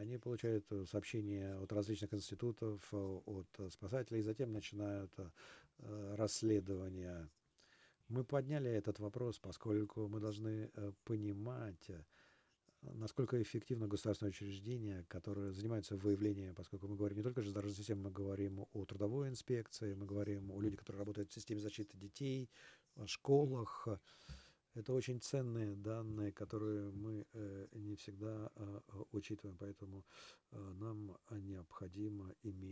они получают сообщения от различных институтов, от спасателей, и затем начинают расследование. Мы подняли этот вопрос, поскольку мы должны понимать, насколько эффективно государственные учреждения, которые занимаются выявлением, поскольку мы говорим не только о железнодорожной системе, мы говорим о трудовой инспекции, мы говорим о людях, которые работают в системе защиты детей, о школах. Это очень ценные данные, которые мы не всегда учитываем, поэтому нам необходимо иметь